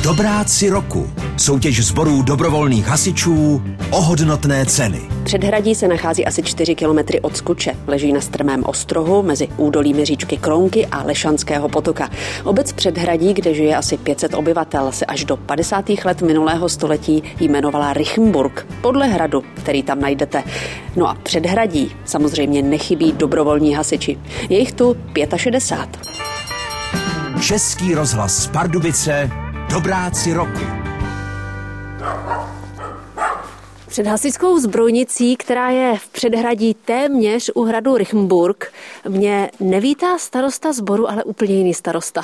Dobráci roku. Soutěž sborů dobrovolných hasičů o hodnotné ceny. Předhradí se nachází asi 4 kilometry od Skuče. Leží na strmém ostrohu mezi údolími říčky Kronky a Lešanského potoka. Obec Předhradí, kde žije asi 500 obyvatel, se až do 50. let minulého století jmenovala Rychenburg, podle hradu, který tam najdete. No a Předhradí samozřejmě nechybí dobrovolní hasiči. Je jich tu 65. Český rozhlas Pardubice. Dobráci roku. Před hasičskou zbrojnicí, která je v Předhradí téměř u hradu Rychenburg, mě nevítá starosta sboru, ale úplně jiný starosta.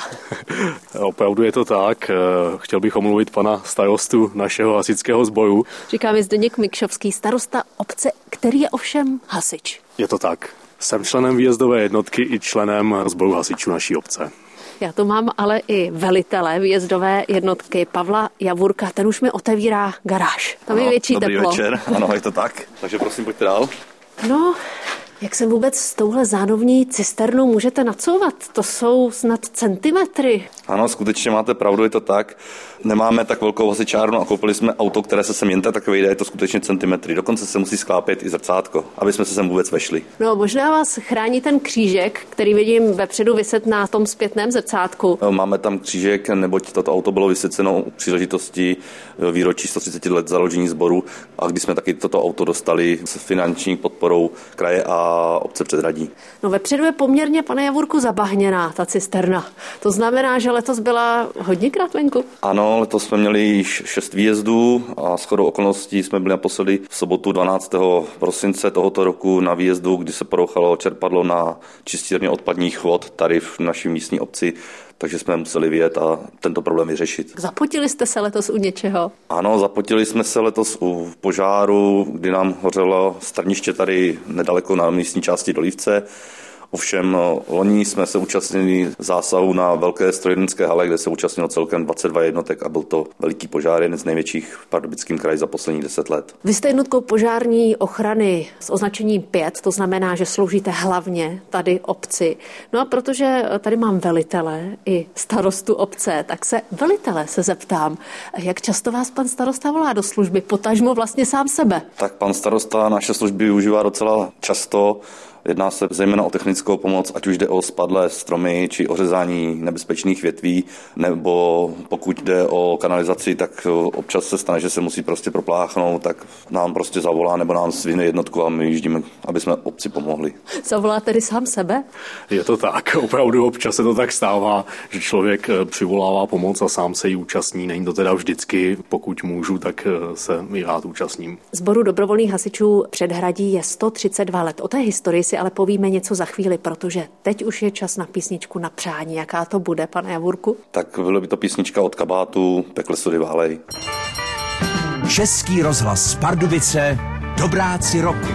Opravdu je to tak. Chtěl bych omluvit pana starostu našeho hasičského sboru. Říká mi Zdeněk Mikšovský, starosta obce, který je ovšem hasič. Je to tak. Jsem členem výjezdové jednotky i členem sboru hasičů naší obce. Já to mám ale i velitele výjezdové jednotky Pavla Javurka, ten už mi otevírá garáž. Tam je větší dobrý teplo. Večer, ano, je to tak. Takže prosím, pojďte dál. No, jak se vůbec s touhle zánovní cisternou můžete nacouvat? To jsou snad centimetry. Ano, skutečně máte pravdu, je to tak. Nemáme tak velkou hasičárnu a koupili jsme auto, které se sem jen tak vejde, je to skutečně centimetry. Dokonce se musí sklápět i zrcátko, aby jsme se sem vůbec vešli. No, možná vás chrání ten křížek, který vidím vepředu viset na tom zpětném zrcátku. Máme tam křížek, neboť toto auto bylo vysvěceno u příležitosti výročí 130 let založení sboru a když jsme taky toto auto dostali s finanční podporou kraje a obce Předhradí. No, vepředu je poměrně, pane Javurku, zabahněná ta cisterna. To znamená, že letos byla hodněkrát venku. Ano, letos jsme měli již 6 výjezdů a shodou okolností jsme byli naposledy v sobotu 12. prosince tohoto roku na výjezdu, kdy se porouchalo čerpadlo na čistírně odpadních vod tady v naší místní obci, takže jsme museli vyjet a tento problém vyřešit. Zapotili jste se letos u něčeho? Ano, zapotili jsme se letos u požáru, kdy nám hořelo strniště tady nedaleko na místní části Dolívce. Ovšem loni jsme se účastnili zásahu na velké strojírenské hale, kde se účastnilo celkem 22 jednotek a byl to veliký požár, jeden z největších v Pardubickém kraji za posledních 10 let. Vy jste jednotkou požární ochrany s označením 5, to znamená, že sloužíte hlavně tady obci. No a protože tady mám velitele i starostu obce, tak se velitele se zeptám, jak často vás pan starosta volá do služby, potažmo vlastně sám sebe? Tak pan starosta naše služby využívá docela často. Jedná se zejména o technickou pomoc, ať už jde o spadlé stromy či ořezání nebezpečných větví, nebo pokud jde o kanalizaci, tak občas se stane, že se musí prostě propláchnout, tak nám prostě zavolá nebo nám svine jednotku a my jíždíme, aby jsme obci pomohli. Zavolá tedy sám sebe? Je to tak, opravdu občas se to tak stává, že člověk přivolává pomoc a sám se jí účastní. Není to teda vždycky, pokud můžu, tak se i rád účastním. Sboru dobrovolných hasičů Předhradí je 132 let. O té historii si ale povíme něco za chvíli, protože teď už je čas na písničku na přání. Jaká to bude, pane Javurku? Tak byla by to písnička od Kabátu, Pekle sudy válej. Český rozhlas Pardubice. Dobráci roku.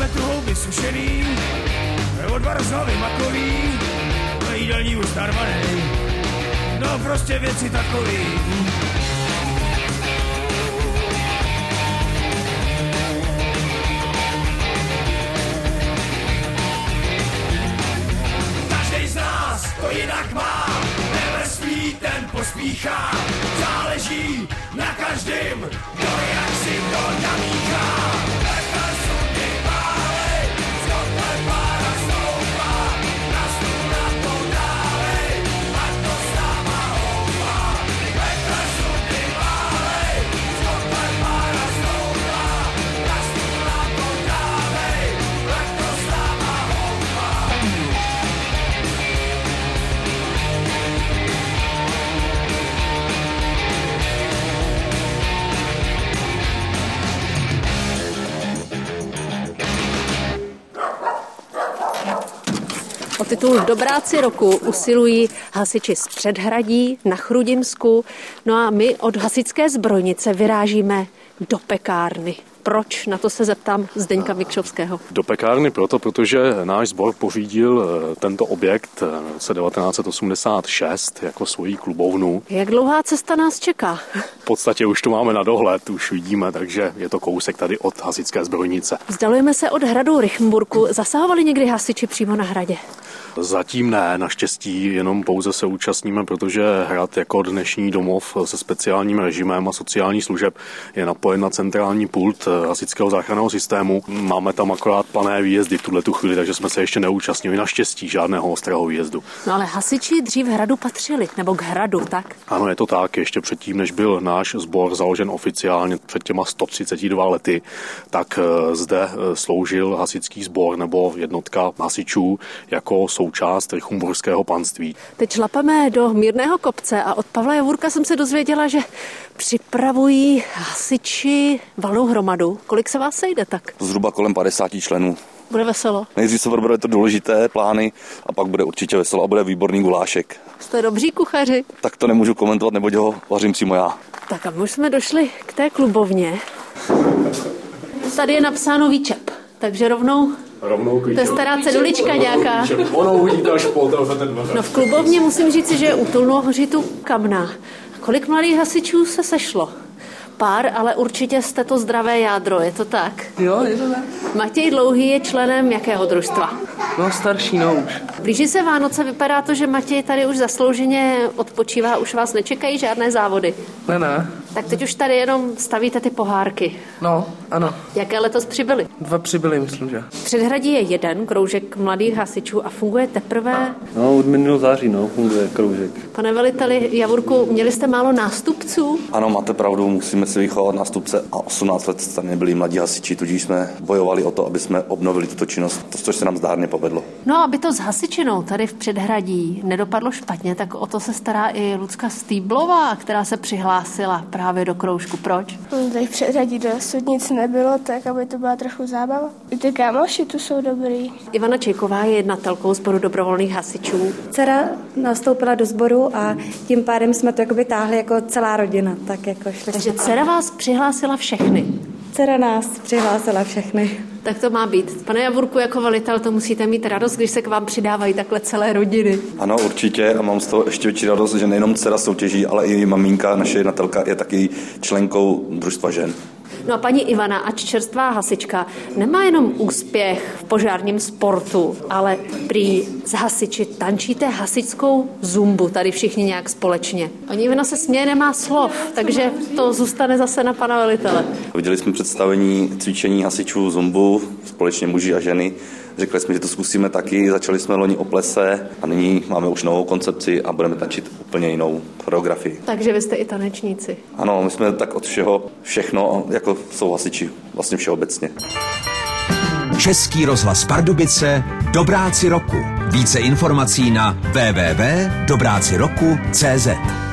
máme tu houby sušený, odvar z hlavy makový, jídelní ustarvanej, no prostě věci takový. Každej z nás to jinak má, nevrství, ten pospíchá, záleží na každém, kdo jak si to namíchá. O titul Dobráci roku usilují hasiči z Předhradí na Chrudimsku. No a my od hasičské zbrojnice vyrážíme do pekárny. Proč? Na to se zeptám Zdeňka Mikšovského. Do pekárny protože náš sbor pořídil tento objekt v roce 1986 jako svoji klubovnu. Jak dlouhá cesta nás čeká? V podstatě už to máme na dohled, už vidíme, takže je to kousek tady od hasičské zbrojnice. Vzdalujeme se od hradu Rychmburku. Zasahovali někdy hasiči přímo na hradě? Zatím ne, naštěstí jenom pouze se účastníme, protože hrad jako dnešní domov se speciálním režimem a sociální služeb je napojen na centrální pult hasičského záchranného systému. Máme tam akorát plané výjezdy v tuhletu chvíli, takže jsme se ještě neúčastnili naštěstí žádného ostrého výjezdu. No ale hasiči dřív hradu patřili, nebo k hradu, tak? Ano, je to tak. Ještě předtím, než byl náš sbor založen oficiálně před těma 132 lety, tak zde sloužil hasičský sbor nebo jednotka hasičů jako součást rychmburského panství. Teď šlapeme do Mírného kopce a od Pavla Javurka jsem se dozvěděla, že připravují hasiči valnou hromadu. Kolik se vás sejde tak? Zhruba kolem 50 členů. Bude veselo? Nejdřív se probere to důležité plány a pak bude určitě veselo a bude výborný gulášek. Jste dobří kuchaři? Tak to nemůžu komentovat, neboť ho vařím přímo já. Tak a my už jsme došli k té klubovně. Tady je napsáno výčep, takže rovnou to je stará cedulička nějaká. No v klubovně musím říct, že je útulno hoří tu kamna. Kolik mladých hasičů se sešlo? Pár, ale určitě jste to zdravé jádro, je to tak? Jo, je to tak. Matěj Dlouhý je členem jakého družstva? No starší, no už. Blíží se Vánoce, vypadá to, že Matěj tady už zaslouženě odpočívá, už vás nečekají žádné závody. Ne. Tak teď už tady jenom stavíte ty pohárky. No, ano. Jaké letos přibyly? 2 přibyly, myslím, že. V Předhradí je jeden kroužek mladých hasičů a funguje teprve... No, od minulého září, funguje kroužek. Pane veliteli Javurku, měli jste málo nástupců? Ano, máte pravdu, musíme si vychovat nástupce a 18 let tady nebyli mladí hasiči, tudíž jsme bojovali o to, aby jsme obnovili tuto činnost, což se nám zdárně povedlo. No, aby to s hasičinou tady v Předhradí nedopadlo špatně, tak o to se stará i Lucka Stýblová, která se přihlásila právě do kroužku. Proč? Tady v Předhradí dosud nic nebylo, tak aby to byla trochu zábava. I ty kámoši tu jsou dobrý. Ivana Čejková je jednatelkou sboru dobrovolných hasičů. Dcera nastoupila do sboru a tím pádem jsme to jakoby táhli jako celá rodina. Tak jako šli. Takže dcera vás přihlásila všechny? Dcera nás přihlásila všechny. Tak to má být. Pane Javurku, jako velitel to musíte mít radost, když se k vám přidávají takhle celé rodiny. Ano, určitě a mám z toho ještě větší radost, že nejenom dcera soutěží, ale i maminka, naše jednatelka, je taky členkou družstva žen. No a paní Ivana, ač čerstvá hasička, nemá jenom úspěch v požárním sportu, ale prý z hasiči tančíte hasičskou zumbu, tady všichni nějak společně. Paní Ivana se směje, nemá slov, takže to zůstane zase na pana velitele. Viděli jsme představení cvičení hasičů zumbu, společně muži a ženy. Řekli jsme, že to zkusíme taky, začali jsme loni o plese a nyní máme už novou koncepci a budeme tančit úplně jinou choreografii. Takže vy jste i tanečníci. Ano, my jsme tak od všeho všechno, jako jsou hasiči, vlastně všeobecně. Český rozhlas Pardubice, Dobráci roku. Více informací na www.dobráciroku.cz.